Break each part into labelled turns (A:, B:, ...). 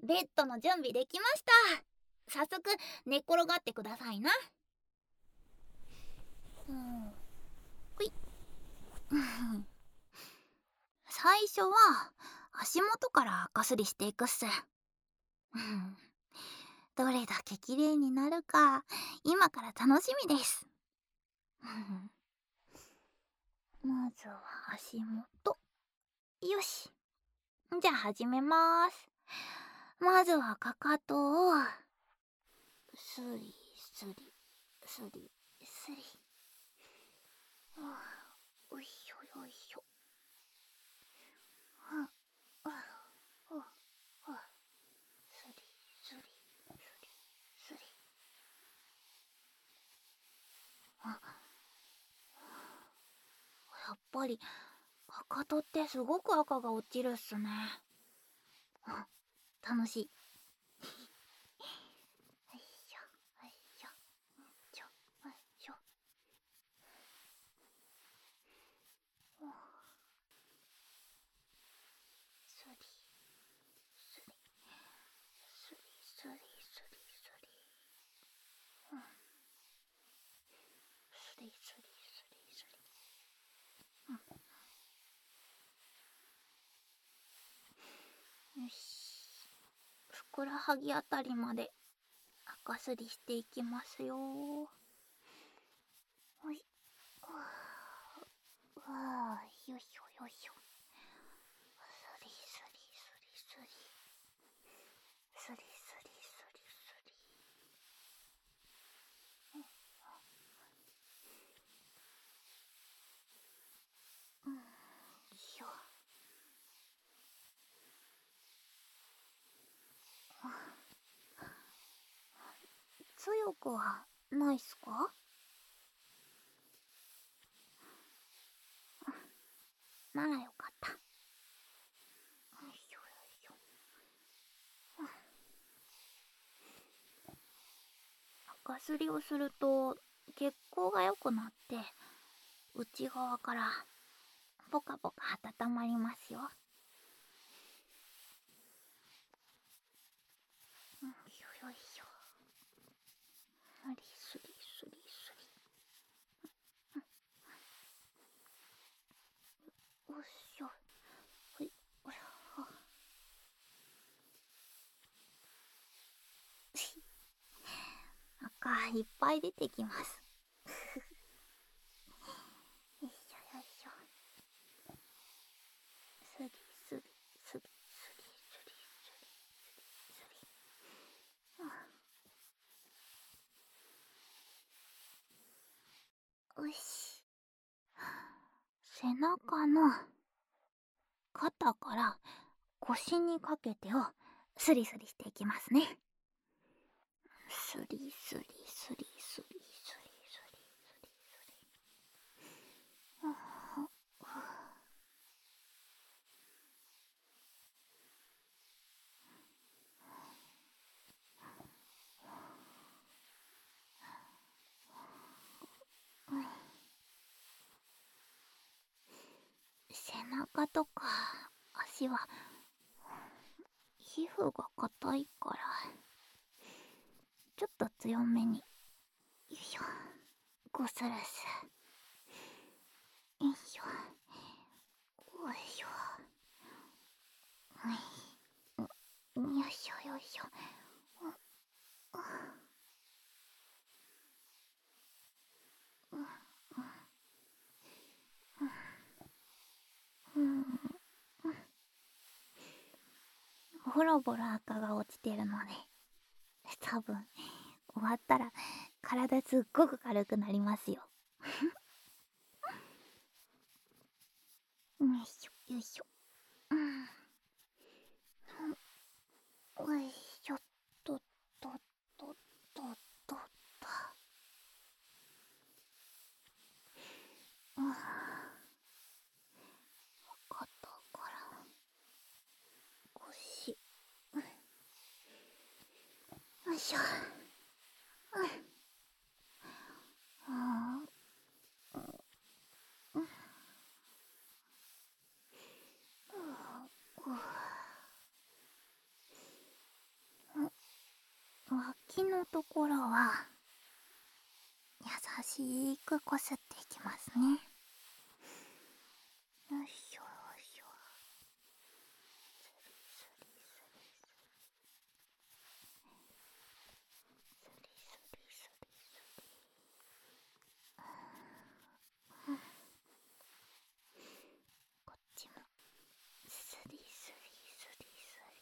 A: ベッドの準備できました。早速寝っ転がってくださいな。ほい。最初は足元から赤すりしていくっす。どれだけ綺麗になるか今から楽しみです。まずは足元。よし。じゃあ始めます。まずはかかとをスリスリスリスリ。おいしょよいしょ。スリスリスリスリ。やっぱりかかとってすごく赤が落ちるっすね。楽しい。よいしょよいしょよいしょよいしょ。スリスリスリスリスリスリ。スリスリスリスリ。よし。ふくらはぎあたりまで赤すりしていきますよ。ほい。よいしょよいしょ。スリスリスリスリスリスリスリスリ。しょ。強くはないっすか？ならよかった。よいしょよいしょ。赤すりをすると血行が良くなって内側からポカポカ温まりますよ。よいしょよいしょ。スリスリスリ。よっしょ。ほい。おらは。赤いっぱい出てきます。よいしょよいしょ。スリスリスリスリスリスリスリ。よし。背中の肩から腰にかけてをスリスリしていきますね。スリスリスリスリスリスリスリスリ。背中とか足は皮膚が硬いからちょっと強めによいしょこするす。よいしょよいしょ。よいしょよいしょ。ボロボロ赤が落ちてるので多分終わったら体すっごく軽くなりますよ。よいしょよいしょ。よいしょっとっとっとっとっとっと。肩から腰。よいしょ。 腰のところは優しくこすっていきますね。よいしょよいしょ。スリスリスリスリスリスリスリ。こっちもスリスリスリスリ。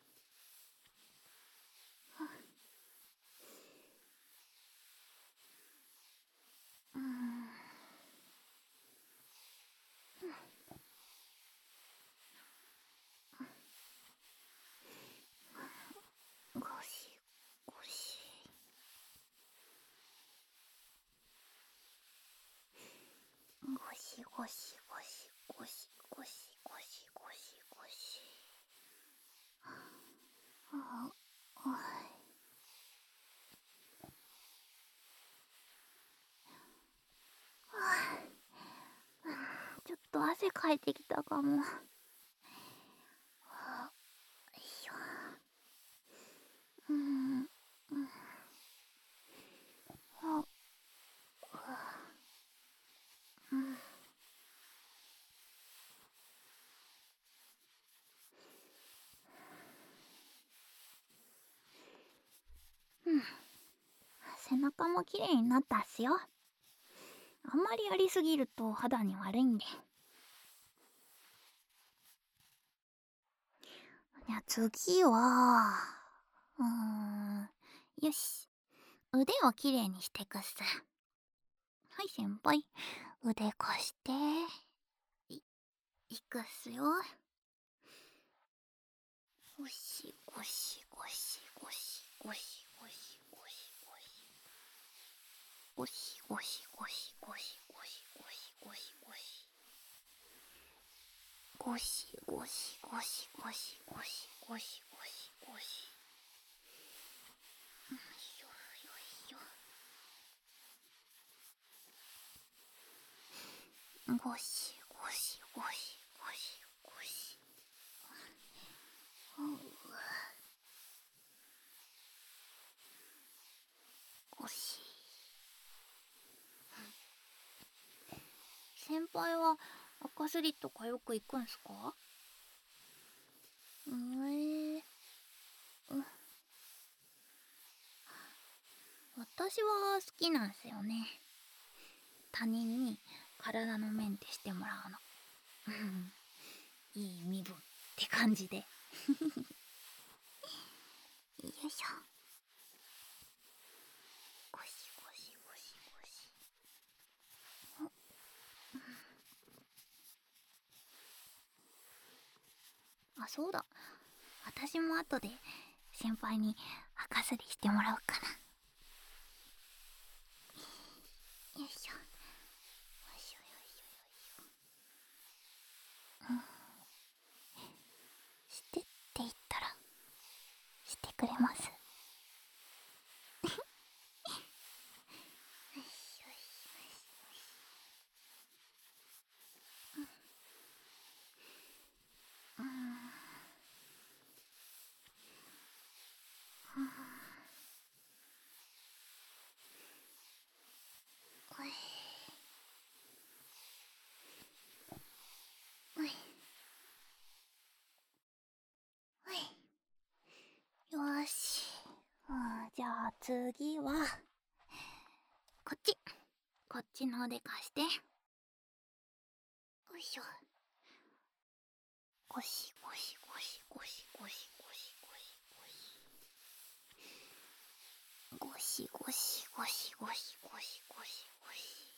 A: ゴシゴシゴシゴシゴシゴシゴシゴシゴシゴシ。ちょっと汗かいてきたかも。よいしょ。あ、背中もきれいになったっすよ。あんまりやりすぎると肌に悪いんで。じゃあ次は、よし。腕をきれいにしてくっす。はい、先輩。腕貸して。いくっすよ。ゴシゴシゴシゴシゴシゴシゴシゴシ。ゴシゴシゴシゴシゴシゴシゴシゴシ。ゴシゴシゴシゴシゴシゴシゴシゴシ。よいしょよいしょ。ゴシゴシゴシゴシゴシ。ゴシ。先輩は赤すりとかよく行くんすか？私は好きなんすよね。他人に体のメンテしてもらうの。いい身分って感じで。よいしょ。ゴシゴシゴシゴシ。あ、そうだ。私も後で先輩に赤すりしてもらおうかな。よいしょ。よいしょよいしょよいしょ。してって言ったらしてくれます？よいしょよいしょよいしょ。おいおいおい。よーし。じゃあ次はこっち。こっちの腕貸して。よいしょ。ゴシゴシゴシゴシゴシゴシゴシゴシゴシゴシゴシゴシゴシゴシゴシ。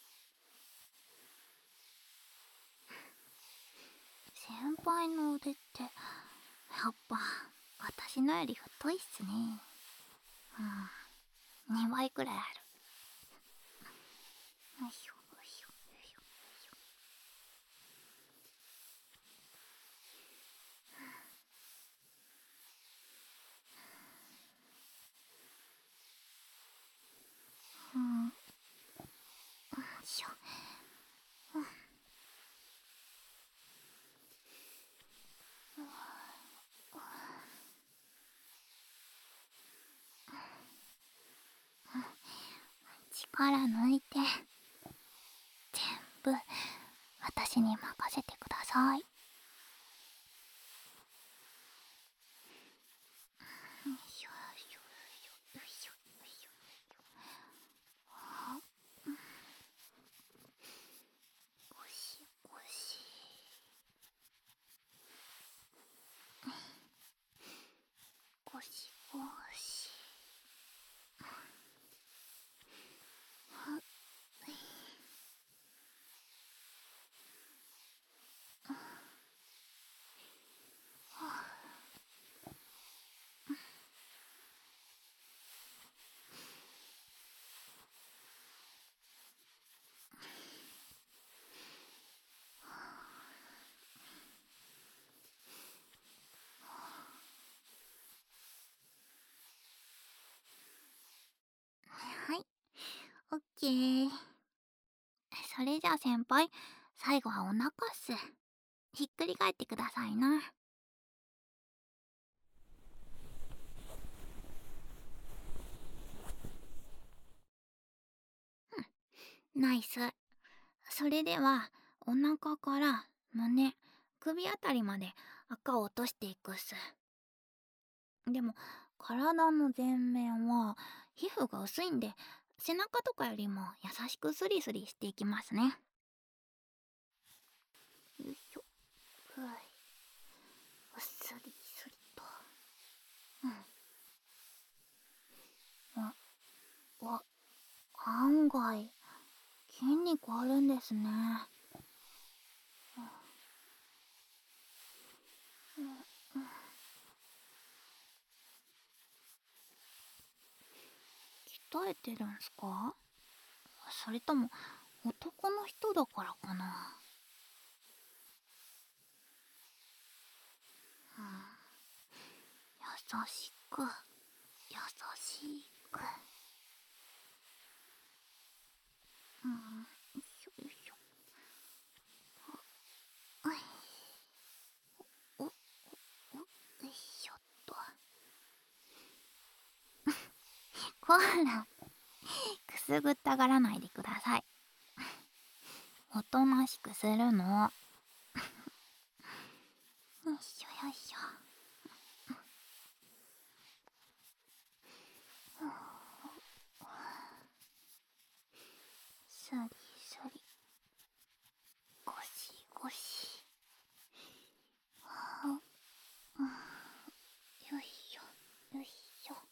A: 先輩の腕ってやっぱ私のより太いっすね。2倍くらいある。よいしょよいしょよいしょよいしょ。よいしょ。 力抜いて、全部私に任せてください。よいしょよいしょよいしょよいしょ。ゴシゴシゴシゴシ。はい、オッケー。それじゃあ先輩、最後はお腹っす。ひっくり返ってくださいな。ナイス。それでは、お腹から胸、首あたりまで赤を落としていくっす。でも、体の前面は皮膚が薄いんで、背中とかよりも優しくスリスリしていきますね。よいしょ。はい。スリスリと。案外、筋肉あるんですね。鍛えてるんすか？それとも、男の人だからかな。優しく、優しく。よいしょよいしょ。お、よいしょっと。ほら、くすぐったがらないでください。おとなしくするの。よいしょよいしょ。スリスリ、ゴシゴシ。よいしょよいしょ。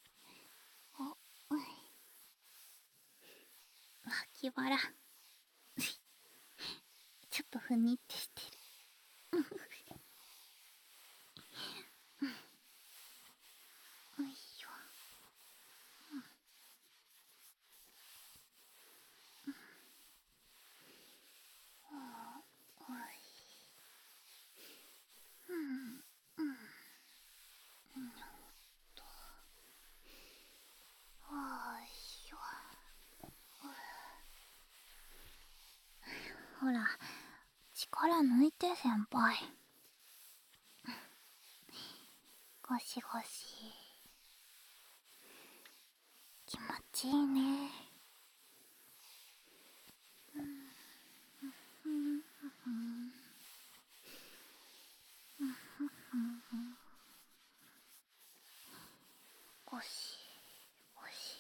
A: 脇腹ちょっとふにってしてる。よいしょ。おい。よいしょ。ほら、力抜いて先輩。ゴシゴシ。気持ちいいね。ゴシゴシ。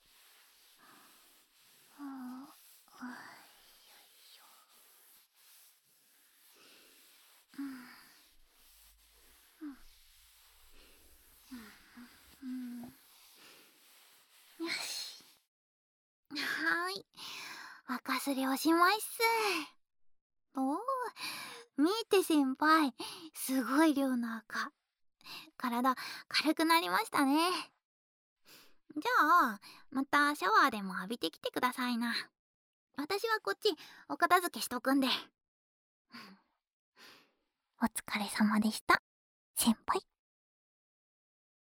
A: よいしょ。よし。はーい。赤すりおしまいっす。おお、見て先輩。すごい量の赤。体軽くなりましたね。じゃあ、またシャワーでも浴びてきてくださいな。私はこっちお片付けしとくんで。お疲れ様でした、先輩。